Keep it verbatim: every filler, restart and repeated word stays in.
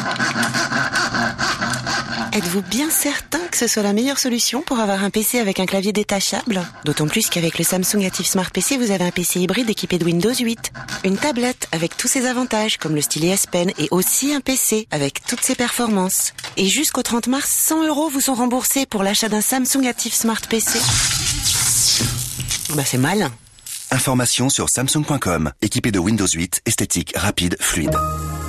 Êtes-vous bien certain que ce soit la meilleure solution pour avoir un P C avec un clavier détachable? D'autant plus qu'avec le Samsung Active Smart P C, vous avez un P C hybride équipé de Windows huit. Une tablette avec tous ses avantages, comme le stylet S Pen, et aussi un P C avec toutes ses performances. Et jusqu'au trente mars, cent euros vous sont remboursés pour l'achat d'un Samsung Active Smart P C. Bah c'est malin. Information sur samsung point com. Équipé de Windows huit, esthétique, rapide, fluide.